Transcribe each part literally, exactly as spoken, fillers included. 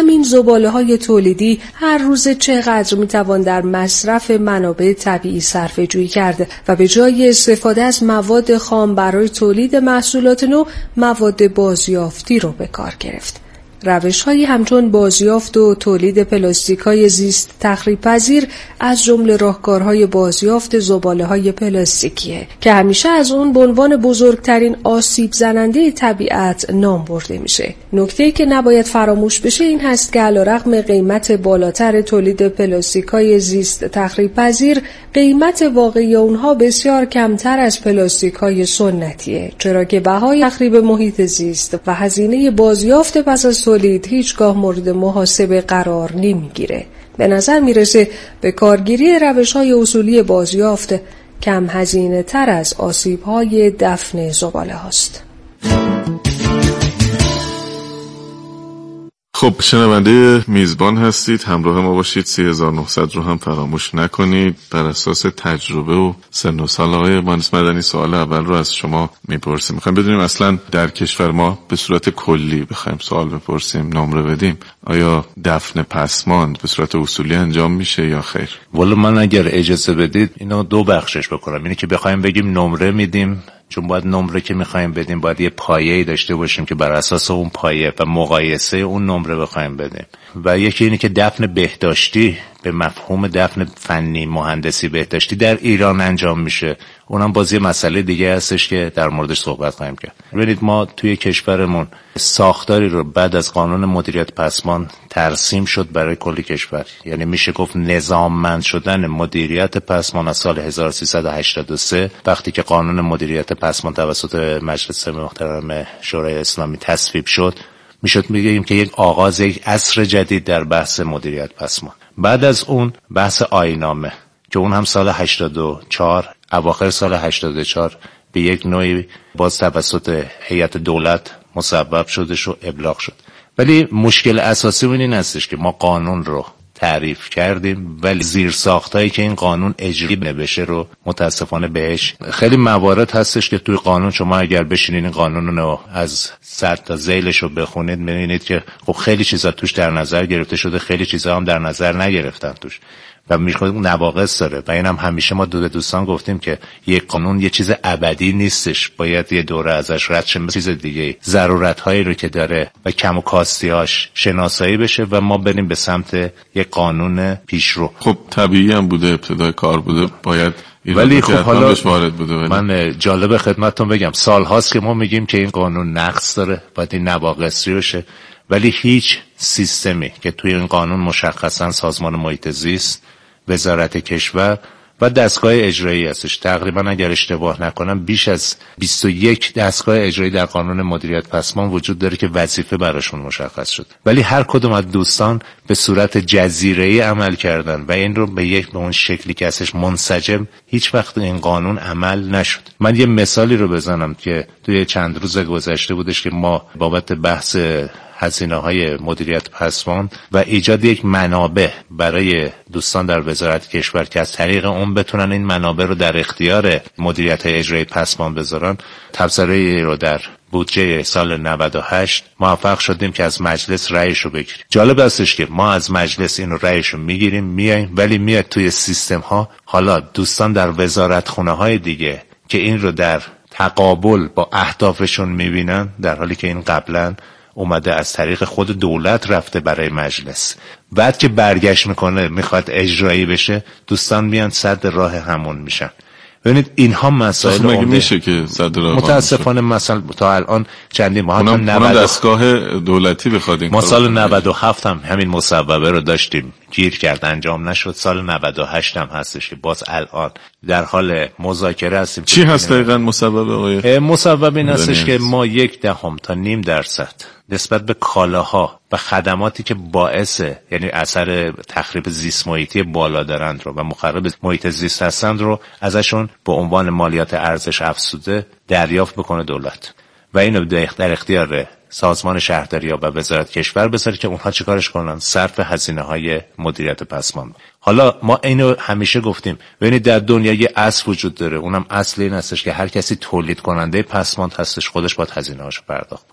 همین زباله‌های تولیدی هر روز چقدر میتوان در مصرف منابع طبیعی صرفه‌جویی کرد و به جای استفاده از مواد خام برای تولید محصولات نو، مواد بازیافتی رو به کار گرفت. روش‌هایی همچون بازیافت و تولید پلاستیک‌های زیست تخریب‌پذیر از جمله راهکارهای بازیافت زباله‌های پلاستیکیه که همیشه از اون به عنوان بزرگترین آسیب زننده طبیعت نام برده میشه. نکته‌ای که نباید فراموش بشه این هست که علیرغم قیمت بالاتر تولید پلاستیک‌های زیست تخریب‌پذیر، قیمت واقعی اونها بسیار کمتر از پلاستیک‌های سنتیه، چرا که بهای تخریب محیط زیست و هزینه بازیافت پس از تولید هیچگاه مورد محاسبه قرار نمیگیره. به نظر میرسه به کارگیری روش‌های اصولی بازیافت کم هزینه تر از آسیب‌های دفن زباله هاست. خب شنونده میزبان هستید، همراه ما باشید. سی هزار و نهصد رو هم فراموش نکنید. بر اساس تجربه و سن و سال آقای مهندس مدنی سوال اول رو از شما میپرسیم. میخوایم بدونیم اصلا در کشور ما به صورت کلی بخوایم سوال بپرسیم، نمره بدیم، آیا دفن پسماند به صورت اصولی انجام میشه یا خیر؟ والا من اگر اجازه بدید اینو دو بخشش بکنم. اینی که بخوایم بگیم نمره میدیم، چون باید نمره که میخوایم بدیم باید یه پایه‌ای داشته باشیم که بر اساس اون پایه و مقایسه اون نمره بخوایم بدیم. و یکی اینی که دفن بهداشتی به مفهوم دفن فنی مهندسی بهداشتی در ایران انجام میشه، اونم باز یه مسئله دیگه هستش که در موردش صحبت خواهیم کرد. ببینید ما توی کشورمون ساختاری رو بعد از قانون مدیریت پسماند ترسیم شد برای کل کشور، یعنی میشه گفت نظاممند شدن مدیریت پسماند از سال هزار و سیصد و هشتاد و سه وقتی که قانون مدیریت پسماند توسط مجلس محترم شورای اسلامی تصویب شد، میشد بگیم که یک آغاز یک عصر جدید در بحث مدیریت پسماند. بعد از اون بحث آیین‌نامه که اون هم سال هشتاد و چهار، اواخر سال هشتاد و چهار به یک نوعی باز توسط هیئت دولت مصوب شدش و ابلاغ شد. ولی مشکل اساسی اون این هستش که ما قانون رو تعریف کردیم ولی زیر ساختایی که این قانون اجری بشه رو متاسفانه بهش خیلی موارد هستش که توی قانون شما اگر بشینین این قانون رو از سر تا ذیلش رو بخونید می‌بینید که خب خیلی چیزا توش در نظر گرفته شده، خیلی چیزا هم در نظر نگرفتن توش و میخواد نواقص داره. و اینم همیشه ما دو دوستان گفتیم که یک قانون یه چیز ابدی نیستش، باید یه دوره ازش رد شه، چیز دیگه ضرورت‌هایی رو که داره و کم و کاستی‌هاش شناسایی بشه و ما بریم به سمت یک قانون پیشرو. خب طبیعی هم بوده، ابتدای کار بوده، باید ولی خب حالا وارد بوده. ولی من جالب خدمتتون بگم سال هاست که ما میگیم که این قانون نقص داره، باید این نواقصی بشه، ولی هیچ سیستمی که توی این قانون مشخصا سازمان محیط زیست، وزارت کشور و دستگاه اجرایی هستش. تقریبا اگر اشتباه نکنم بیش از بیست و یک دستگاه اجرایی در قانون مدیریت پسماند وجود داره که وظیفه براشون مشخص شد، ولی هر کدوم از دوستان به صورت جزیره‌ای عمل کردن و این رو به یک به اون شکلی که هستش منسجم هیچ وقت این قانون عمل نشد. من یه مثالی رو بزنم که توی چند روز گذشته بودش که ما بابت بحث هزینه‌های مدیریت پسماند و ایجاد یک منابع برای دوستان در وزارت کشور که از طریق اون بتونن این منابع رو در اختیار مدیریت اجرایی پسماند بذارن، تبصره رو در بودجه سال نود و هشت موفق شدیم که از مجلس رأیش رو بگیریم. جالب استش که ما از مجلس این رأیش رو میگیریم میایم، ولی میاد توی سیستم ها حالا دوستان در وزارت خونه های دیگه که این رو در تقابل با اهدافشون میبینن، در حالی که این قبلا اومده از طریق خود دولت رفته برای مجلس، بعد که برگشت میکنه میخواد اجرایی بشه دوستان میان صد راه همون میشن. ببینید اینها مسائل مگه میشه که صد راه متاسفانه مثلا تا الان چندین ماه اونم نود دستگاه دولتی بخواد این ما سال نود و هفت هم همین مصوبه رو داشتیم، گیر کرد انجام نشد. سال نود و هشت هم هستش که باز الان در حال مذاکره هستیم. چی هست دقیقاً مصوبه آقای؟ مصوبه این هستش که ما یک دهم تا نیم درصد نسبت به کالاها و خدماتی که باعث یعنی اثر تخریب زیست محیطی بالا دارند رو و مخرب محیط زیست هستند رو ازشون به عنوان مالیات ارزش افزوده دریافت بکنه دولت و اینو در اختیار سازمان شهرداری‌ها و وزارت کشور بذاره که اونها چیکارش کنن، صرف هزینه‌های مدیریت پسماند. حالا ما اینو همیشه گفتیم، ببینید در دنیا یه اصل وجود داره، اونم اصل این هستش که هر کسی تولید کننده پسماند هستش خودش باید هزینه‌هاشو پرداخت بکنه.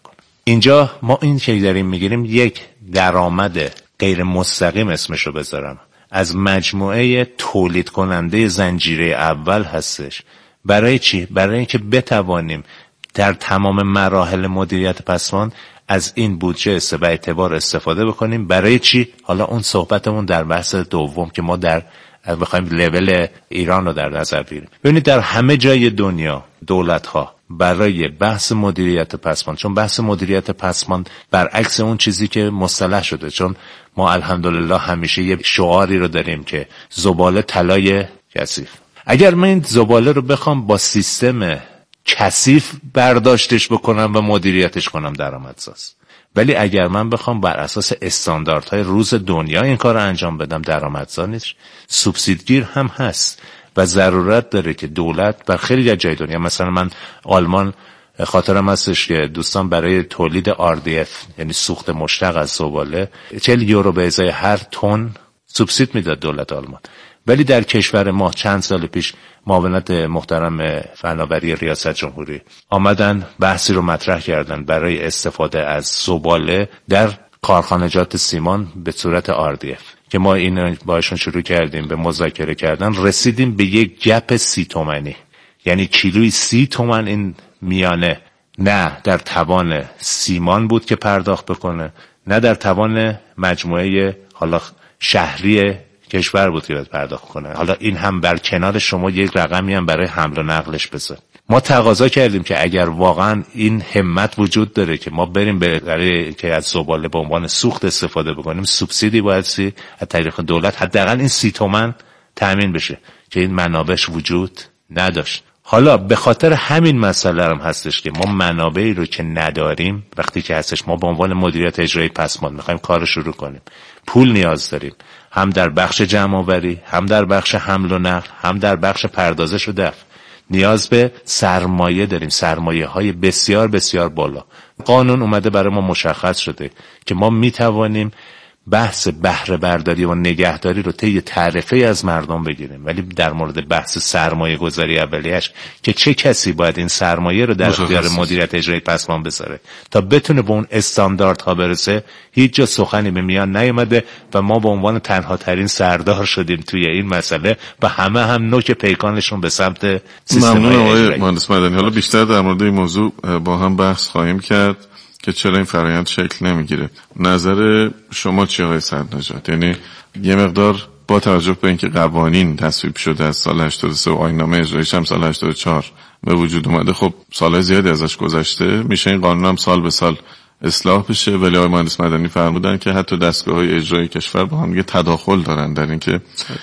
اینجا ما این که داریم میگیریم یک درآمد غیر مستقیم اسمشو بذارم از مجموعه تولید کننده زنجیره اول هستش. برای چی؟ برای اینکه بتوانیم در تمام مراحل مدیریت پسماند از این بودجه و اعتبار استفاده بکنیم. برای چی؟ حالا اون صحبتمون در بحث دوم که ما در بخوایم لول ایران رو در نظر بگیریم. ببینید در همه جای دنیا دولت‌ها برای بحث مدیریت پسماند، چون بحث مدیریت پسماند برعکس اون چیزی که مصطلح شده، چون ما الحمدلله همیشه یه شعاری رو داریم که زباله طلای کثیف. اگر من این زباله رو بخوام با سیستم کثیف برداشتش بکنم و مدیریتش کنم درآمدساز، ولی اگر من بخوام بر اساس استانداردهای روز دنیا این کار رو انجام بدم درآمدزا نیست. سوبسیدگیر هم هست و ضرورت داره که دولت بر خیلی جای دنیا، مثلا من آلمان خاطرم هستش که دوستان برای تولید آر دی اف یعنی سوخت مشتق از زباله چهل یورو به ازای هر تن سوبسید میداد دولت آلمان. ولی در کشور ما چند سال پیش معاونت محترم فناوری ریاست جمهوری آمدن بحثی رو مطرح کردن برای استفاده از زباله در کارخانجات سیمان به صورت آر دی اف که ما این باشون شروع کردیم به مذاکره کردن، رسیدیم به یک گپ سی تومانی، یعنی کیلوی سی تومن این میانه نه در توان سیمان بود که پرداخت بکنه، نه در توان مجموعه حالا شهری کشور بود که باید پرداخت کنه. حالا این هم بر کنار شما یک رقمی هم برای حمل و نقلش بذار. ما تقاضا کردیم که اگر واقعا این همت وجود داره که ما بریم برای که از زباله به عنوان سوخت استفاده بکنیم، سوبسیدی باید سی از طریق دولت حداقل این سی تومن تامین بشه که این منابعش وجود نداشت. حالا به خاطر همین مسئله هم هستش که ما منابعی رو که نداریم، وقتی که هستش ما به عنوان مدیریت اجرایی پسماند میخوایم کار شروع کنیم، پول نیاز داریم، هم در بخش جمع آوری، هم در بخش حمل و نقل، هم در بخش پردازش و دفع نیاز به سرمایه داریم، سرمایه های بسیار بسیار بالا. قانون اومده برای ما مشخص شده که ما میتوانیم بحث بهره برداری و نگهداری رو طی تعرفه از مردم بگیریم، ولی در مورد بحث سرمایه گذاری اولیش که چه کسی باید این سرمایه رو در اختیار مدیریت اجرایی پسماند بذاره تا بتونه به اون استانداردها برسه، هیچ جا سخنی به میان نیامده و ما به عنوان تنها ترین سردار شدیم توی این مسئله و همه هم نوک پیکانشون به سمت سیستم. ممنون آقای مهندس مدنی. حالا بیشتر در مورد این موضوع با هم بحث خواهیم کرد که چرا این فرآیند شکل نمیگیره. نظر شما چیه آقای صدرنژاد؟ یعنی یه مقدار با توجه به اینکه قوانین تصویب شده از سال هشتاد و سه و آیین‌نامه اجراییش هم سال هشتاد و چهار به وجود اومده، خب سال زیادی ازش گذشته، میشه این قانون هم سال به سال اصلاح بشه، ولی آقای مهندس مدنی فرمودن که حتی دستگاه‌های اجرایی کشور با هم دیگه تداخل دارن در اینکه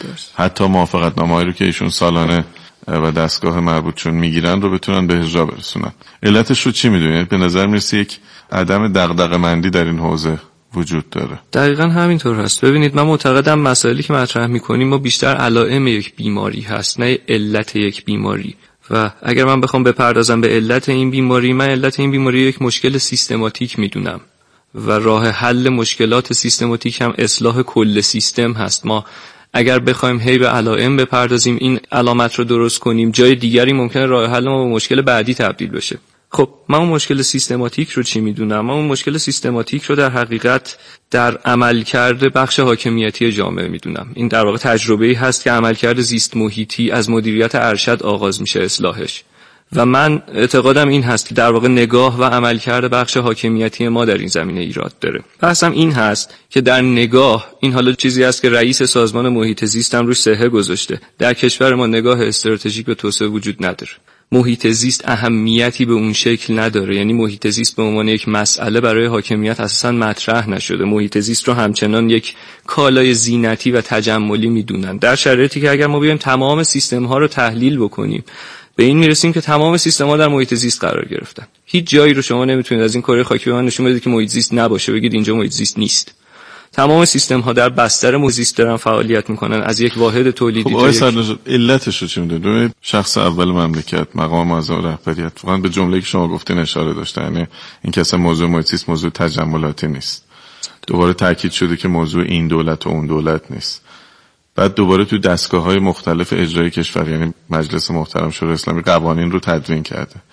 حتی موافقتنامه‌ای رو که ایشون سالانه و دستگاه مربوط چون میگیرن رو بتونن به اجرا برسونن. علتش رو چی میدونید؟ به نظر میرسه یک عدم دغدغه‌مندی در این حوزه وجود داره. دقیقاً همینطور هست. ببینید من معتقدم مسائلی که مطرح میکنیم ما بیشتر علائم یک بیماری هست نه علت یک بیماری، و اگر من بخوام بپردازم به علت این بیماری، من علت این بیماری یک مشکل سیستماتیک میدونم و راه حل مشکلات سیستماتیک هم اصلاح کل سیستم هست. ما اگر بخوایم هی به علائم بپردازیم، این علامت رو درست کنیم، جای دیگری ممکنه راه حل ما به مشکل بعدی تبدیل بشه. خب من اون مشکل سیستماتیک رو چی میدونم؟ من اون مشکل سیستماتیک رو در حقیقت در عملکرد بخش حاکمیتی جامعه میدونم. این در واقع تجربه‌ای هست که عملکرد زیست محیطی از مدیریت ارشد آغاز میشه اصلاحش، و من اعتقادم این هست که در واقع نگاه و عملکرد بخش حاکمیتی ما در این زمینه ایراد داره. بحثم این هست که در نگاه، این حالا چیزی است که رئیس سازمان محیط زیست هم روش صحه گذاشته، در کشور ما نگاه استراتژیک به توسعه وجود نداره. محیط زیست اهمیتی به اون شکل نداره، یعنی محیط زیست به عنوان یک مسئله برای حاکمیت اساساً مطرح نشده. محیط زیست رو همچنان یک کالای زینتی و تجملی میدونن، در شرایطی که اگر ما بیایم تمام سیستم ها رو تحلیل بکنیم به این میرسیم که تمام سیستم ها در محیط زیست قرار گرفتن. هیچ جایی رو شما نمیتونید از این کره خاکی به من نشون بدید که محیط زیست نباشه، بگید اینجا محیط زیست نیست. تمام سیستم ها در بستر محیط زیست دارن فعالیت میکنن، از یک واحد تولیدی خب تا یک علتش رو چی میدونید؟ شخص اول مملکت، مقام معظم رهبریت، واقعا به جمله‌ای که شما گفتین اشاره داشته، یعنی این که اصلا موضوع محیط زیست موضوع تجملاتی نیست. دوباره تاکید شده که موضوع این دولت و اون دولت نیست. بعد دوباره تو دستگاه‌های مختلف اجرایی کشور، یعنی مجلس محترم شورای اسلامی، قوانین رو تدوین کرده.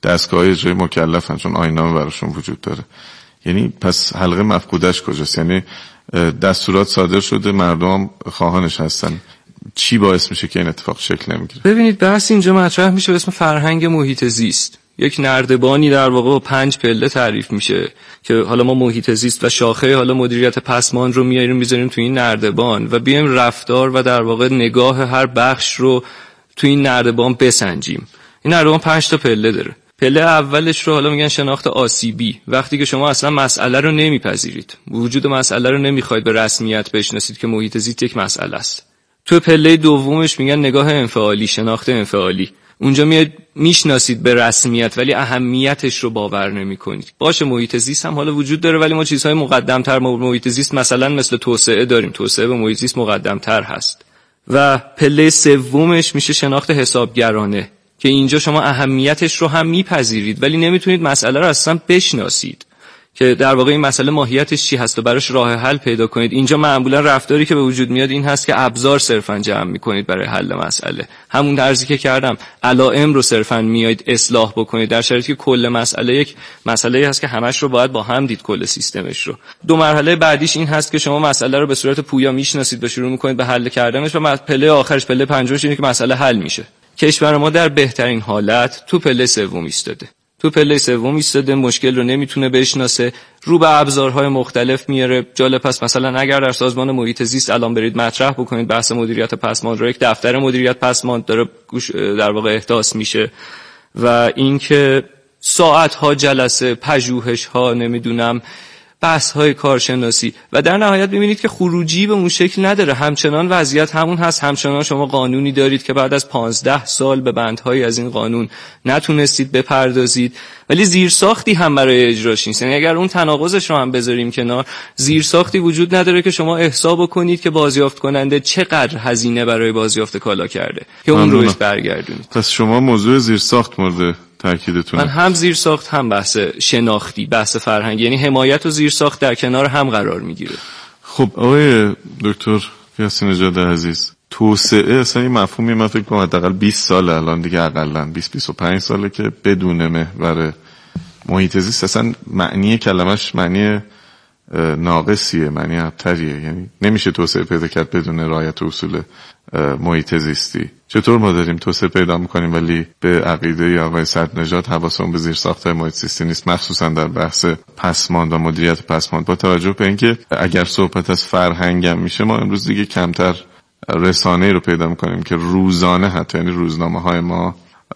دستگاه اجرایی مکلفن، چون آیین‌نامه براشون وجود داره. یعنی پس حلقه مفقودش کجاست؟ یعنی دستورات صادر شده، مردم خواهانش هستن، چی باعث میشه که این اتفاق شکل نمیگیره؟ ببینید بحث اینجا مطرح میشه به اسم فرهنگ محیط زیست. یک نردبانی در واقع با پنج پله تعریف میشه که حالا ما محیط زیست و شاخه حالا مدیریت پسماند رو میاریم میذاریم تو این نردبان و بیایم رفتار و در واقع نگاه هر بخش رو تو این نردبان بسنجیم. این نردبان پنج تا پله داره. پله اولش رو حالا میگن شناخت آسیبی، وقتی که شما اصلا مسئله رو نمیپذیرید، وجود مسئله رو نمیخواید به رسمیت بشناسید که محیط زیست یک مسئله است. تو پله دومش میگن نگاه انفعالی، شناخت انفعالی. اونجا میاد میشناسید به رسمیت ولی اهمیتش رو باور نمیکنید. باشه محیط زیست هم حالا وجود داره ولی ما چیزهای مقدم‌تر محیط زیست مثلا مثل توسعه داریم، توسعه به محیط زیست مقدم‌تر هست. و پله سومش میشه شناخت حسابگرانه که اینجا شما اهمیتش رو هم میپذیرید ولی نمیتونید مسئله رو اصلا بشناسید که در واقع این مسئله ماهیتش چی هست و براش راه حل پیدا کنید. اینجا معمولا رفتاری که به وجود میاد این هست که ابزار صرفا جمع میکنید برای حل مسئله، همون طرزی که کردم علائم رو صرفا میایید اصلاح بکنید، در شرایطی که کل مسئله یک مسئله هست که همش رو باید با هم دید، کل سیستمش رو. دو مرحله بعدیش این هست که شما مسئله رو به صورت پویا میشناسید و شروع میکنید به حل کردنش و پله آخرش، پله پنجمش اینه که مسئله حل میشه. کشور ما در بهترین حالت تو پله سوم ایستاده. تو پله سوم ایستاده، مشکل رو نمیتونه بشناسه، رو به ابزارهای مختلف میاره. جالب پس مثلا اگر در سازمان محیط زیست الان برید مطرح بکنید بحث مدیریت پسماند رو، یک دفتر مدیریت پسماند داره در واقع احداث میشه و اینکه ساعت‌ها جلسه، پژوهش‌ها، نمیدونم بحث‌های کارشناسی و در نهایت ببینید که خروجی به اون شکل نداره. همچنان وضعیت همون هست، همچنان شما قانونی دارید که بعد از پانزده سال به بندهای از این قانون نتونستید بپردازید ولی زیرساختی هم برای اجراش نیست. یعنی اگر اون تناقضش رو هم بذاریم کنار، زیرساختی وجود نداره که شما احساب کنید که بازیافت کننده چقدر هزینه برای بازیافت کالا کرده که اون روش برگردونید. پس شما موضوع زیرساخت مورد تاکیدتونه. من هم زیرساخت هم بحث شناختی، بحث فرهنگی، یعنی حمایت و زیرساخت در کنار هم قرار میگیره. خب آقای دکتر یاسین نژاد عزیز، توسعه اصلا این مفهومی من فکر کنم حداقل بیست سال الان دیگه، حداقل بیست بیست و پنج ساله که بدون محور محیط زیست اصلا معنی کلمش معنی ناقصیه، معنی ابتریه. یعنی نمیشه توسعه پیدا کرد بدون رعایت اصول محیط زیستی. چطور ما داریم توسعه پیدا میکنیم ولی به عقیده آقای صدرنژاد حواسمون به زیرساخت‌های محیط زیستی نیست، مخصوصا در بحث پسماند و مدیریت پسماند، با توجه به اینکه اگر صحبت از فرهنگم میشه ما امروز دیگه کمتر رسانه‌ای رو پیدا میکنیم که روزانه، حتی یعنی روزنامه‌های ما،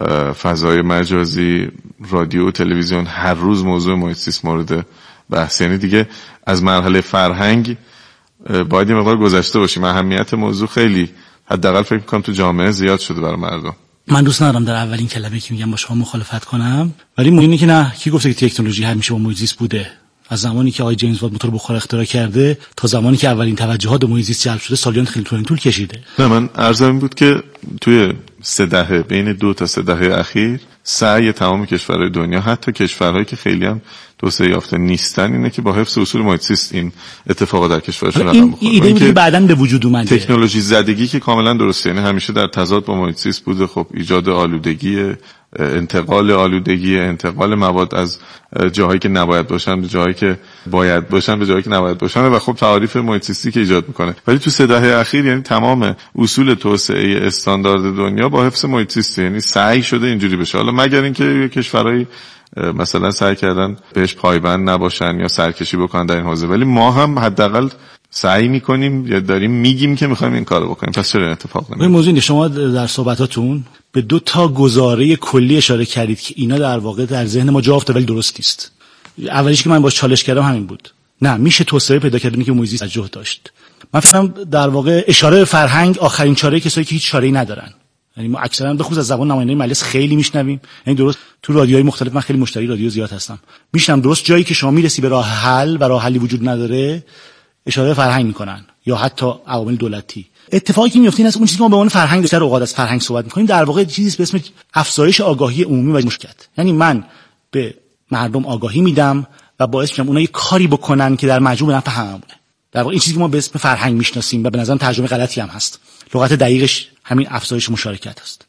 فضای مجازی، رادیو و تلویزیون هر روز موضوع محیط زیست مورد بحث. یعنی دیگه از مرحله فرهنگ باید یه مقدار گذشته باشیم. اهمیت موضوع خیلی حداقل فکر می‌کنم تو جامعه زیاد شده برای مردم. من دوست ندارم در اولین کلمه که میگم با شما مخالفت کنم، ولی مهمه که نه، کی گفته که تکنولوژی همیشه با محیط زیست بوده؟ از زمانی که آقای جیمز وات موتور بخار اختراع کرده تا زمانی که اولین توجهات به محیط زیست جلب شده سالیان خیلی طولانی طول کشیده. نه، من عرضم این بود که توی سه دهه، بین دو تا سه دهه اخیر سعی تمام کشورهای دنیا، حتی کشورهایی که خیلی هم توسعه یافته نیستن، اینه که با حفظ اصول محیط زیست این اتفاقا در کشورشون رقم بخوره. این ایده بعداً به وجود اومده. تکنولوژی زدگی که کاملا درسته، یعنی همیشه در تضاد با محیط زیست بوده. خب ایجاد آلودگی، انتقال آلودگی، انتقال مواد از جاهایی که نباید باشن به جاهایی که باید باشن به جاهایی که نباید باشن و خب تعاریف محیط زیستی که ایجاد میکنه. ولی تو سه دهه اخیر یعنی تمام اصول توسعه استاندارد دنیا با حفظ محیط زیست، یعنی سعی شده اینجوری بشه. حالا مگر اینکه کشورهای مثلا سعی کردن بهش پایبند نباشن یا سرکشی بکنن در این حوزه، ولی ما هم حداقل سعی میکنیم یا داریم میگیم که میخوایم این کارو بکنیم. پس چرا اتفاق نمیفته؟ این موضوع شما در صحبتاتون به دو تا گزاره کلی اشاره کردید که اینا در واقع در ذهن ما جا افتاد ولی درست نیست. اولیش که من باش چالش کردم همین بود، نه میشه توسعه پیدا کردنی که محیط زیست توجه داشت. من فکرم در واقع اشاره به فرهنگ آخرین چاره کسایی که هیچ چاره‌ای ندارن. یعنی ما اکثرا به خصوص از زبان نماینده مجلس خیلی میشنویم، یعنی درست تو رادیوهای مختلف، من خیلی مشتری رادیو زیاد هستم، میشنم درست جایی که شما میرسی به راه حل و راه حلی وجود نداره اشاره فرهنگ میکنن یا حتی عوامل دولتی. اتفاقی که میفته این است اون چیزی که ما به عنوان فرهنگ در اوقات از فرهنگ صحبت میکنیم در واقع چیزی به اسم افزایش آگاهی عمومی و مشکل. یعنی من به مردم آگاهی میدم و باعث میشم اونها یه کاری بکنن که در مجموع به نفع هممونه. در واقع این چیزی که ما به اسم فرهنگ میشناسیم و به نظرم ترجمه غلطی هم هست، لغت دقیقش همین افزایش مشارکت است.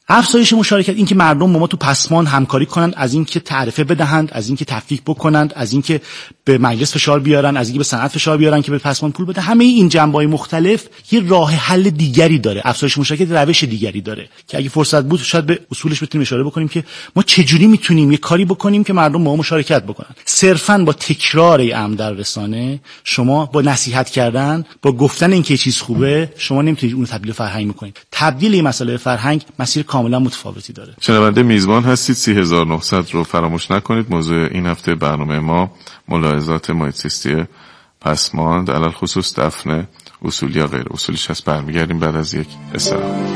افزایش مشارکت، این که مردم با ما تو پسمان همکاری کنند، از این که تعرفه بدهند، از این که تفکیک بکنند، از این که به مجلس فشار بیارن، از این که به صنعت فشار بیارن که به پسمان پول بده، همه این جنبه‌های مختلف یه راه حل دیگری داره. افزایش مشارکت روش دیگری داره که اگه فرصت بود شاید به اصولش بتونیم اشاره بکنیم که ما چجوری میتونیم یه کاری بکنیم که مردم با ما مشارکت بکنن. صرفاً با تکرار امر در رسانه، شما با نصیحت کردن، با گفتن اینکه چیز خوبه، شما نمیتونید اون تبدیل فرهنگ بکنید. تبدیل این مسئله فرهنگ مسیر کاملا متفاوتی داره. شنونده میزبان هستید، سی هزار و نهصد رو فراموش نکنید. موضوع این هفته برنامه ما ملاحظات محیط زیستی پسماند، علل خصوص دفن اصولی یا غیر اصولیش هست. برمیگردیم بعد از یک استراحت.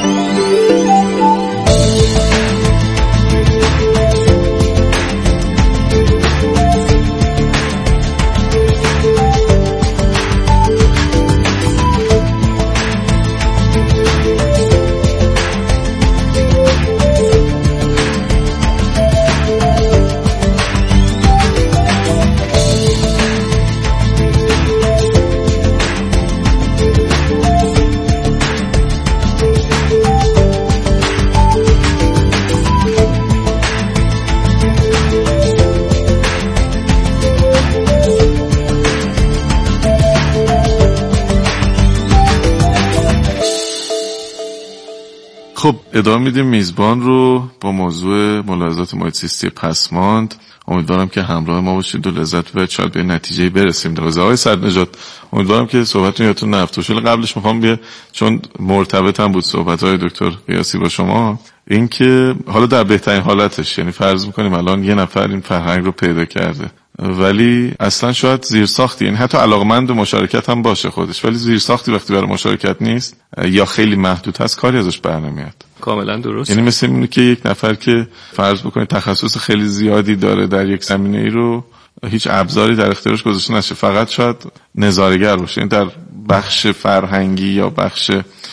خب ادامه میدیم میزبان رو با موضوع ملاحظات محیط زیستی پسماند. امیدوارم که همراه ما باشید و لذت ببرید، شاید به نتیجه برسیم. در آقای صدرنژاد امیدوارم که صحبتتون یادتون نرفته باشه. قبلش میخوام بیا، چون مرتبط هم بود صحبت‌های دکتر قیاسی با شما، این که حالا در بهترین حالتش، یعنی فرض میکنیم الان یه نفر این فرهنگ رو پیدا کرده ولی اصلا شاید زیرساختی، یعنی حتی علاقمند به مشارکت هم باشه خودش، ولی زیرساختی وقتی برای مشارکت نیست یا خیلی محدود هست، کاری ازش برنمیاد. کاملا درست. یعنی مثل اینه که یک نفر که فرض بکنید تخصص خیلی زیادی داره در یک زمینه ای رو هیچ ابزاری در اختیارش گذاشته نشه، فقط شاید نظاره‌گر باشه. این در بخش فرهنگی یا بخش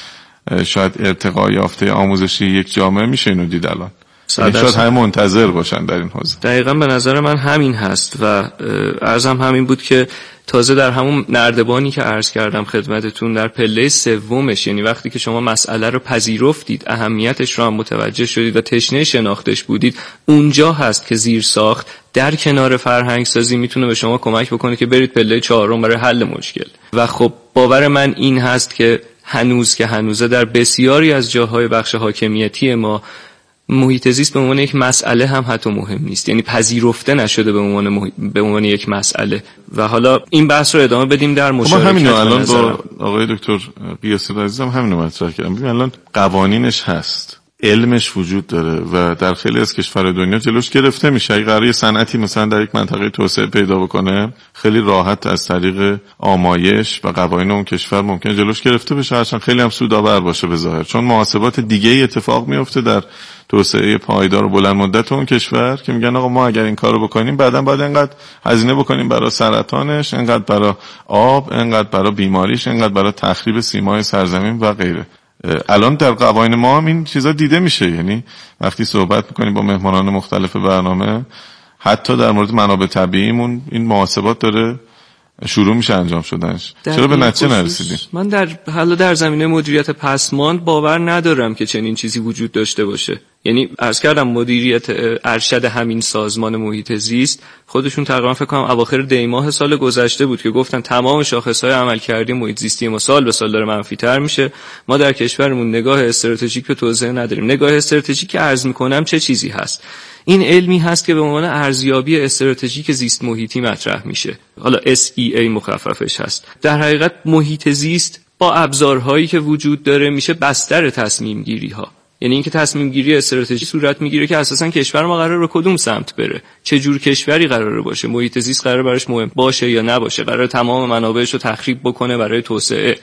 شاید ارتقا یافته آموزشی یک جامعه میشه اینو دید الان. شاید همه منتظر باشن در این حوزه. دقیقاً به نظر من همین هست و عرضم همین بود که تازه در همون نردبانی که عرض کردم خدمتتون در پله سومش، یعنی وقتی که شما مسئله رو پذیرفتید، اهمیتش رو هم متوجه شدید و تشنه شناختش بودید، اونجا هست که زیر ساخت در کنار فرهنگ سازی میتونه به شما کمک بکنه که برید پله چهارم برای حل مشکل. و خب باور من این هست که هنوز که هنوزه در بسیاری از جاهای بخش حاکمیتی ما محیط زیست به عنوان یک مسئله هم حتی مهم نیست، یعنی پذیرفته نشده به عنوان محیط... به عنوان یک مسئله. و حالا این بحث رو ادامه بدیم در مشارکت. همینو الان با آقای دکتر قیاسی عزیزم همینو مطرح کردم. ببین الان قوانینش هست، علمش وجود داره و در خیلی از کشورهای دنیا جلوش گرفته میشه. اگه قراره صنعتی مثلا در یک منطقه توسعه پیدا بکنه، خیلی راحت از طریق آمایش و قوانین اون کشور ممکنه جلوش گرفته بشه، هرچند خیلی هم سودآور باشه به ظاهر، چون محاسبات دیگه ای اتفاق میفته در توسعه پایدار و بلند مدت اون کشور که میگن آقا ما اگر این کارو بکنیم بعداً باید اینقدر هزینه بکنیم برای سرطانش، اینقدر برای آب، اینقدر برای بیماریش، اینقدر برای تخریب سیمای سرزمین و غیره. الان در قوانین ما هم این چیزا دیده میشه، یعنی وقتی صحبت میکنیم با مهمانان مختلف برنامه، حتی در مورد منابع طبیعیمون این محاسبات داره شروع میشه انجام شدنش. چرا به نتیجه نرسیدیم؟ من در حالا در زمینه مدیریت پسماند باور ندارم که چنین چیزی وجود داشته باشه. یعنی عرض کردم مدیریت ارشد همین سازمان محیط زیست خودشون تقریبا فکر کنم اواخر دی ماه سال گذشته بود که گفتن تمام شاخص‌های عملکردی محیط زیستی ما سال به سال داره منفی‌تر میشه. ما در کشورمون نگاه استراتژیک به توسعه نداریم. نگاه استراتژیک که عرض میکنم چه چیزی هست؟ این علمی هست که به عنوان ارزیابی استراتژیک زیست محیطی مطرح میشه. حالا اس ای ای مخففش هست. در حقیقت محیط زیست با ابزارهایی که وجود داره میشه بستر تصمیم گیری ها. یعنی اینکه تصمیم گیری استراتژی صورت میگیره که اساسا کشور ما قراره به کدوم سمت بره، چه جور کشوری قراره باشه، محیط زیست قراره براش مهم باشه یا نباشه، قراره تمام منابعش رو تخریب بکنه برای توسعه.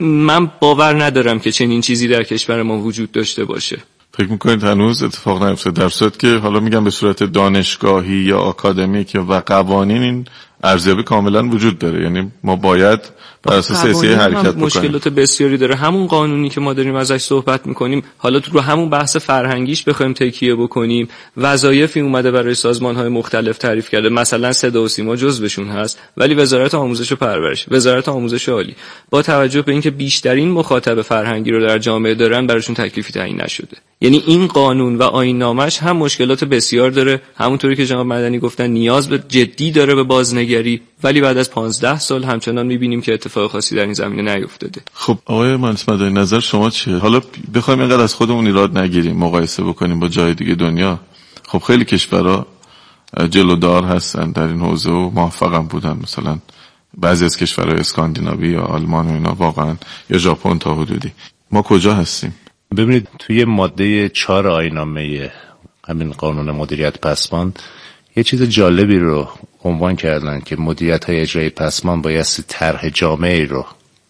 من باور ندارم که چنین چیزی در کشور ما وجود داشته باشه. فکر میکنید هنوز اتفاق نیفتاده؟ در صورت که حالا میگم به صورت دانشگاهی یا آکادمیک و قوانین این ارزیابی کاملا وجود داره، یعنی ما باید بر اساس اسیه حرکت بکنیم. مشکلات بسیاری داره. همون قانونی که ما داریم ازش صحبت میکنیم، حالا تو رو همون بحث فرهنگیش بخوایم تکیه بکنیم، وظایفی اومده برای سازمان‌های مختلف تعریف کرده، مثلا صدا و سیما جزوشون هست، ولی وزارت آموزش و پرورش، وزارت آموزش عالی با توجه به اینکه بیشترین مخاطب فرهنگی رو در جامعه دارن براشون تکلیفی تعیین نشده. یعنی این قانون و آیین‌نامه‌اش هم مشکلات بسیار داره، همونطوری که جناب مدنی گفتن نیاز به جدی داره به بازنگری، ولی بعد از پانزده سال همچنان می‌بینیم که اتفاق خاصی در این زمینه نیفتاده. خب آقای مهندس مدنی نظر شما چیه؟ حالا بخوایم اینقدر از خودمون ایراد نگیریم، مقایسه بکنیم با جای دیگه دنیا. خب خیلی کشورها جلودار هستن در این حوزه و موفقم بودن، مثلا بعضی از کشورهای اسکاندیناوی یا آلمان و اینا واقعا، یا ژاپن تا حدودی. ما کجا هستیم؟ ببینید توی ماده چهار آیین‌نامه همین قانون مدیریت پسماند یه چیز جالبی رو عنوان کردن که مدیریت‌های اجرایی پسماند بایستی طرح جامعی رو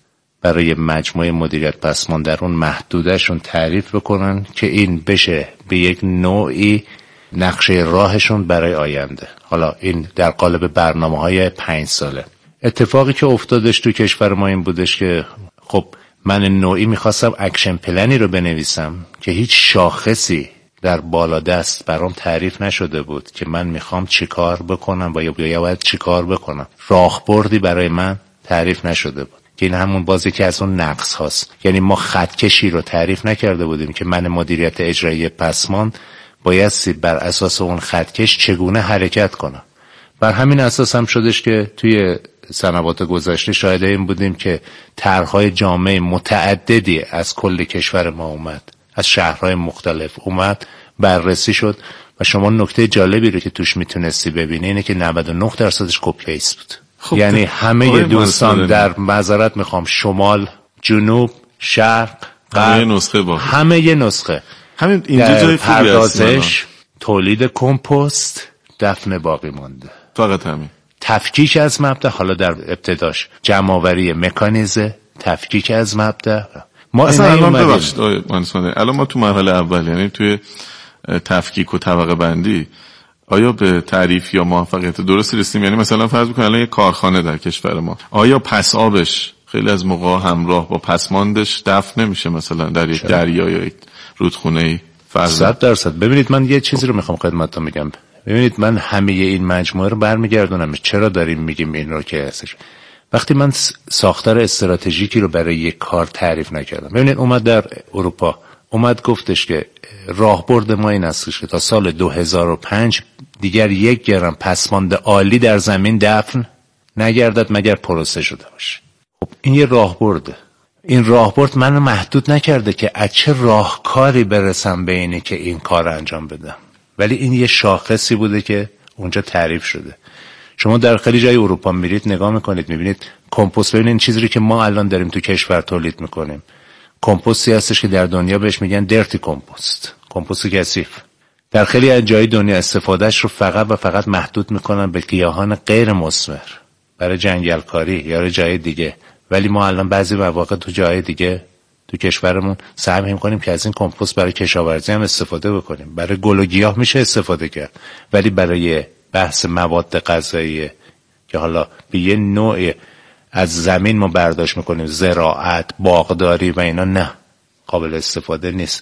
برای مجموعه مدیریت پسماند در اون محدودشون تعریف بکنن که این بشه به یک نوعی نقشه راهشون برای آینده. حالا این در قالب برنامه‌های پنج ساله. اتفاقی که افتادش تو کشور ما این بودش که خب من نوعی میخواستم اکشن پلنی رو بنویسم که هیچ شاخصی در بالادست برام تعریف نشده بود که من میخوام چیکار بکنم و یا باید چیکار بکنم. راهبردی برای من تعریف نشده بود که این همون بازی که از اون نقص هاست. یعنی ما خطکشی رو تعریف نکرده بودیم که من مدیریت اجرایی پسماند بایستی بر اساس اون خطکش چگونه حرکت کنم. بر همین اساس هم شدش که توی سنوات گذشته شاهد این بودیم که طرح‌های جامع متعددی از کل کشور ما اومد، از شهرهای مختلف اومد، بررسی شد و شما نکته جالبی رو که توش میتونستی ببینی اینه که نود و نه درصدش کپی پیست بود. خب یعنی همه دوستان در معذرت میخوام شمال، جنوب، شرق، همه نسخه با همه یه نسخه. همین اینجا جای پردازش، تولید کمپوست، دفن باقی مانده. فقط همین. تفکیک از مبدا، حالا در ابتداش جمع‌آوری مکانیزه، تفکیک از مبدا. ما اصلا الان ببخشید آقای مهندس مدنی، الان ما تو مرحله اول یعنی توی تفکیک و طبقه بندی آیا به تعریف یا موفقیت درست رسیدیم؟ یعنی مثلا فرض بکنید الان یه کارخانه در کشور ما، آیا پس آبش خیلی از موقع همراه با پسماندش دفن نمیشه مثلا در یک دریا یا یک رودخونه‌ای؟ صد درصد. ببینید من یه چیزی رو میخوام خدمتتون بگم. ببینید من همه این مجموعه رو برمیگردونم. چرا داریم میگیم این رو که هستش؟ وقتی من ساختار استراتژیکی رو برای یک کار تعریف نکردم. ببینید اومد در اروپا اومد گفتش که راهبرد ما این هستش که تا سال دو هزار و پنج دیگر یک گرم پسماند عالی در زمین دفن نگردد مگر پروسه شده باشه. خب این یه راهبرده. این راهبرد منو محدود نکرده که از چه راهکاری برسم به اینی که این کار انجام بدم، ولی این یه شاخصی بوده که اونجا تعریف شده. شما در خیلی جای اروپا میرید نگاه میکنید میبینید کمپوست. ببینید این چیزی که ما الان داریم تو کشور تولید میکنیم کمپوستی هستش که در دنیا بهش میگن درتی کمپوست، کمپوست کثیف. در خیلی از جای دنیا استفادهش رو فقط و فقط محدود میکنن به گیاهان غیر مثمر برای جنگلکاری یا جای دیگه، ولی ما الان بعضی مواقع تو جای دیگه تو کشورمون سعی می‌کنیم که از این کمپوست برای کشاورزی هم استفاده بکنیم. برای گل و گیاه میشه استفاده کرد، ولی برای بحث مواد غذایی که حالا به یه نوع از زمین ما برداشت میکنیم، زراعت، باغداری و اینا، نه، قابل استفاده نیست.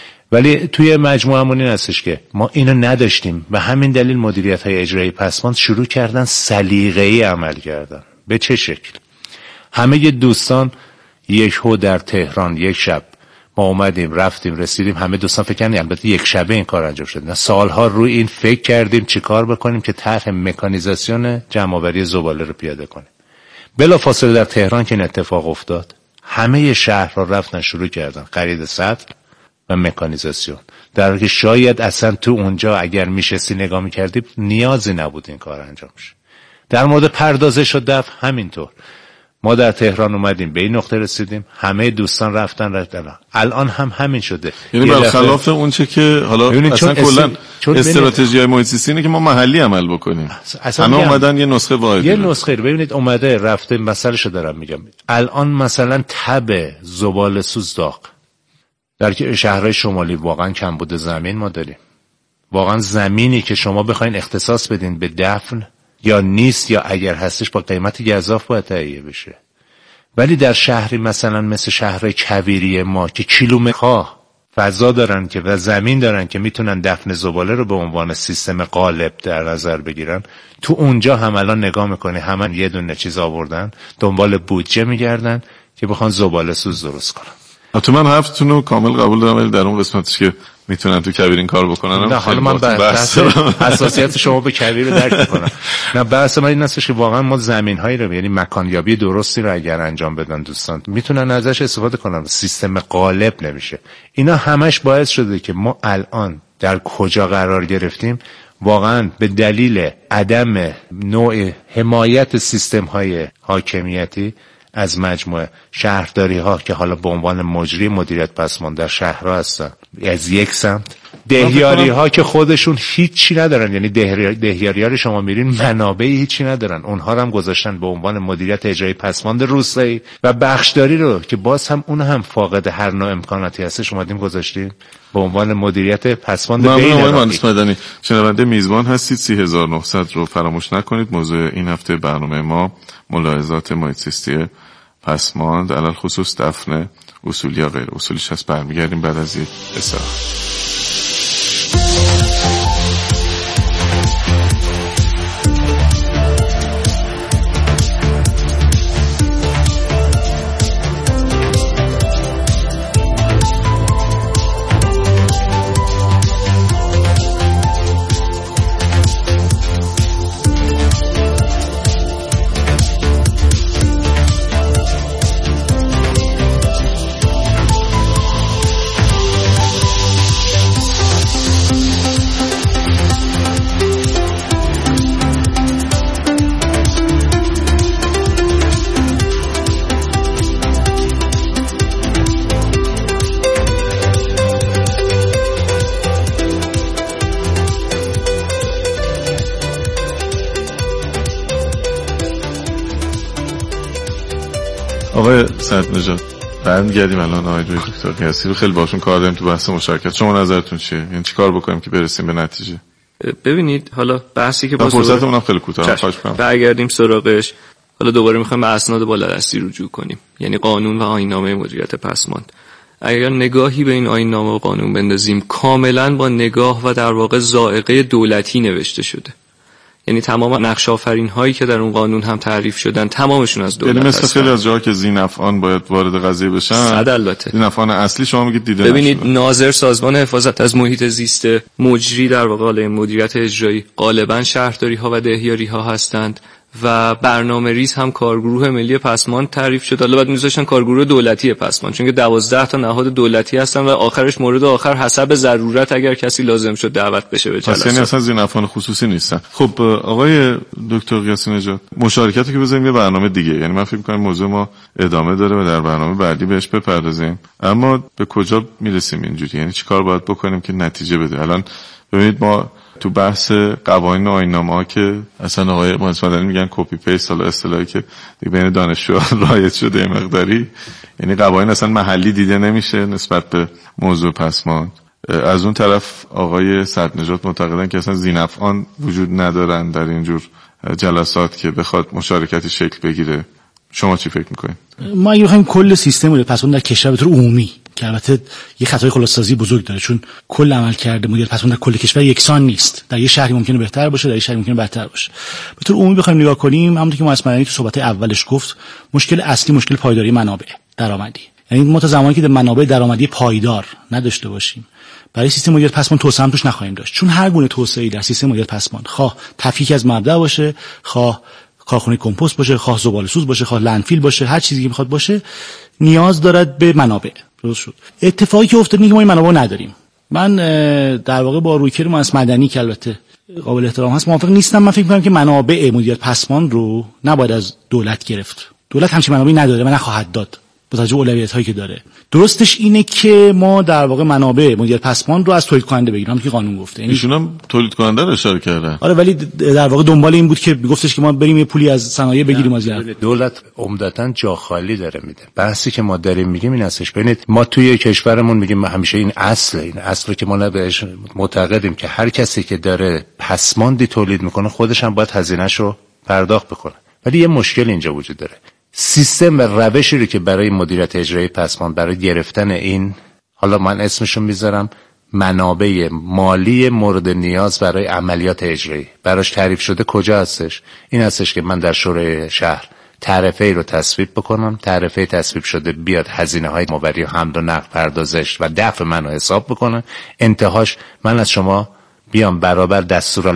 ولی توی مجموعمون این هستش که ما اینو نداشتیم و همین دلیل مدیریت‌های اجرایی پسماند شروع کردن سلیقه‌ای عمل کردن. به چه شکل؟ همه ی دوستان یک هو در تهران یک شب ما اومدیم رفتیم رسیدیم، همه دوستان فکر کردن البته یک شبه این کار انجام شد، نه، سالها روی این فکر کردیم چیکار بکنیم که طرح مکانیزاسیون جمع‌آوری زباله رو پیاده کنیم. بلافاصله در تهران که این اتفاق افتاد همه شهرها رفتن شروع کردن خرید سطل و مکانیزاسیون، در حالی که شاید اصلا تو اونجا اگر میشستی نگاه میکردی نیازی نبود این کار انجام شه. در مورد پردازش و دفع همینطور. ما در تهران اومدیم به این نقطه رسیدیم، همه دوستان رفتن رفتن الان هم همین شده. یعنی برخلاف اون چه که حالا اصلا کلا استراتژی محیط زیستی اینه که ما محلی عمل بکنیم، همه اومدن یه نسخه واحدی، یه نسخه رو ببینید اومده رفته. مسئله‌شو دارم میگم. الان مثلا تب زباله سوز داغ در شهرهای شمالی واقعا کمبود زمین ما داریم. واقعا زمینی که شما بخواید اختصاص بدین به دفن یا نیست، یا اگر هستش با قیمت گزاف باید تهیه بشه. ولی در شهری مثلا مثل شهر کویری ما که کیلومترها فضا دارن که و زمین دارن که میتونن دفن زباله رو به عنوان سیستم غالب در نظر بگیرن، تو اونجا هم الان نگاه میکنی همون یه دونه چیز آوردن، دنبال بودجه میگردن که بخوان زباله سوز درست کنن. حتی من حرفتون رو کامل قبول دارم، ولی در اون قسمتش که میتونن تو کبیر این کار بکنن، نه حالا من بحث اساسیات شما به کبیر درک میکنم. نه بحث من این هستش که واقعا ما زمین‌هایی رو، یعنی مکانیابی درستی رو اگر انجام بدن دوستان میتونن ازش استفاده کنن. سیستم غالب نمیشه. اینا همش باعث شده که ما الان در کجا قرار گرفتیم، واقعا به دلیل عدم نوع حمایت سیستم‌های حاکمیتی از مجموعه شهرداری ها که حالا به عنوان مجری مدیریت پسماند در شهرها هستن از یک سمت، دهیاری ها که خودشون هیچی ندارن، یعنی دهیاری ها رو شما میرین منابعی هیچی ندارن، اونها رو هم گذاشتن به عنوان مدیریت اجرایی پسماند روستایی، و بخشداری رو که باز هم اون هم فاقد هر نوع امکاناتی هستش اومدیم گذاشتیم به عنوان مدیریت پسماند بین ممنون آقای مهندس مدنی. شنونده میزبان هستید. سی هزار و نهصد رو فراموش نکنید. موضوع این هفته برنامه ما ملاحظات محیط زیستی پسماند، علل خصوص دفن اصولی یا غیر اصولیش هست. برمیگردیم بعد از یک استراحت. آقای صدرنژاد برمیگردیم الان. آقای دکتر قیاسی رو خیلی باشون کار داریم تو بحث مشارکت. شما نظرتون چیه؟ یعنی چیکار بکنیم که برسیم به نتیجه؟ ببینید حالا بحثی که با فرصتمون خیلی کوتاه، خواهش می‌کنم برگردیم سراغش. حالا دوباره می‌خوایم به اسناد بالادستی رجوع کنیم، یعنی قانون و آیین‌نامه مدیریت پسماند. اگر نگاهی به این آیین‌نامه و قانون بندازیم، کاملا با نگاه و در واقع ذائقه دولتی نوشته شده. یعنی تمام نقش آفرین هایی که در اون قانون هم تعریف شدن تمامشون از دولت یعنی هستن. مثل خیلی از جاها که ذی‌نفعان باید وارد قضیه بشن، صد البته ذی‌نفعان اصلی شما میگید دیده ببینید نشده. ناظر سازمان حفاظت از محیط زیست مجری در واقع مدیریت اجرایی غالبا شهرداری ها و دهیاری ها هستند و برنامه ریز هم کارگروه ملی پسماند تعریف شد. حالا بعد میذاشتن کارگروه دولتی پسماند، چون که دوازده تا نهاد دولتی هستن و آخرش مورد آخر حسب ضرورت اگر کسی لازم شد دعوت بشه به جلسه. یعنی اصلا ذی‌نفعان خصوصی نیستن. خب آقای دکتر قیاسی نژاد، مشارکتی که بزنیم یه برنامه دیگه، یعنی من فکر می‌کنم موضوع ما ادامه داره و در برنامه بعدی بهش بپردازیم. اما به کجا میرسیم اینجوری؟ یعنی چیکار باید بکنیم که نتیجه بده؟ الان ببینید ما تو بحث قوانین و آیین‌نامه‌ها که اصلا آقای مهندس مدنی میگن کپی پیست، حالا اصطلاحی که بین دانشجوها رایج شده مقداری، یعنی قوانین اصلا محلی دیده نمیشه نسبت به موضوع پسماند. از اون طرف آقای صدرنژاد معتقدن که اصلا ذی‌نفعان وجود ندارن در اینجور جلسات که بخواد مشارکتی شکل بگیره. شما چی فکر میکنید؟ ما اگه بخوایم کل سیستم رو پسماند در کشور به طور عمومی، که البته یه خطای خلاصه‌سازی بزرگ داره، چون کل عملکرد مدیریت پسماند در کل کشور یکسان نیست. در یه شهری ممکنه بهتر باشه، در یه شهری ممکنه بدتر باشه. به طور عمومی بخوایم نگاه کنیم، همونطور که مهندس مدنی تو صحبت اولش گفت، مشکل اصلی مشکل پایداری منابع درآمدی. یعنی ما تا زمانی که در منابع درآمدی پایدار نداشته باشیم، برای سیستم مدیریت پسماند توسعه هم توش نخواهیم داشت. چون هر گونه توسعه‌ای در سیستم مدیریت پسماند، خواه تفکیک از مبدا باشه، خواه کارخونه کمپوست باشه، خواه زباله‌سوز باشه، خواه لندفیل باشه، هر چیزی که میخواد باشه، نیاز دارد به منابع. درست شد. اتفاقی که افتاد اینه که ما این منابع نداریم. من در واقع با رویکرد مهندس مدنی که البته قابل احترام هست موافق نیستم. من فکر می‌کنم که منابع مدیریت پسماند رو نباید از دولت گرفت. دولت همچین منابعی نداره و نخواهد داد با توجه به اولویت‌هایی که داره. درستش اینه که ما در واقع منابع مدیریت پسماند رو از تولید کننده بگیریم، همون که قانون گفته. یعنی ایشون هم تولید کننده رو اشاره کرده. آره، ولی در واقع دنبال این بود که گفتش که ما بریم یه پولی از صنایع بگیریم از یعنی دولت عمدتاً جا خالی داره میده. بحثی که ما داریم میگیم این هستش. ببینید ما توی کشورمون میگیم همیشه این اصل این اصلی که ما بهش معتقدیم که هر کسی که داره پسماندی تولید میکنه خودش هم باید هزینه‌اش رو پرداخت بکنه. ولی یه مشکل اینجا وجود داره. سیستم و روشی رو که برای مدیریت اجرایی پسماند برای گرفتن این، حالا من اسمشو میذارم، منابع مالی مورد نیاز برای عملیات اجرایی براش تعریف شده کجا هستش؟ این هستش که من در شورای شهر تعرفه ای رو تصویب بکنم، تعرفه تصویب شده بیاد هزینه های مبری و حمل و نقل پردازش و دفع منو حساب بکنه، انتهاش من از شما بیام برابر دستور